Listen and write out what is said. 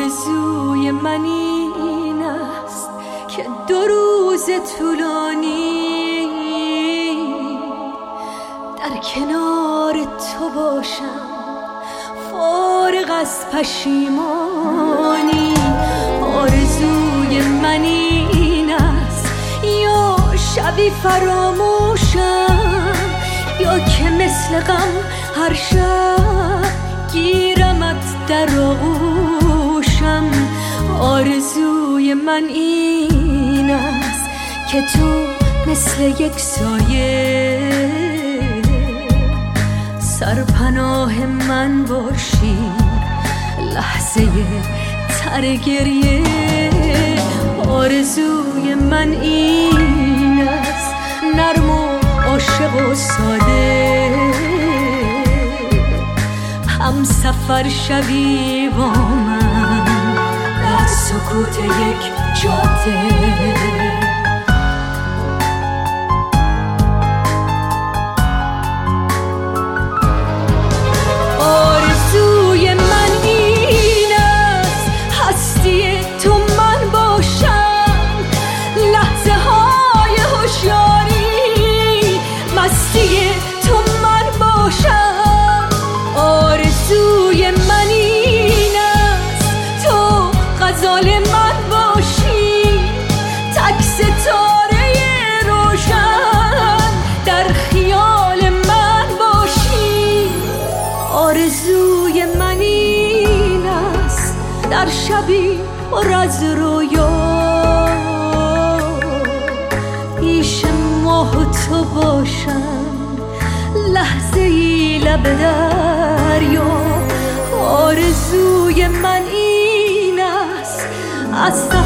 آرزوی من این است که 2 روز طولانی در کنار تو باشم، فارغ از پشیمانی. آرزوی من این است یا شبی فراموشم، یا که مثل غم هر شب گیرمت در آغوشم. آرزوی من این است که تو مثل یک سایه سرپناه من باشی، لحظه تر گریه. آرزوی من این است نرم و عاشق و ساده، هم سفر شوی با من در سکوت یک جاده. آرزوی من این است تو غزال من باشی، تک ستاره روشن در خیال من باشی. آرزوی من این است در شبی پر از رویا پیش ماه و تو باشم، لحظه ای لب دریا. آرزوی من این است از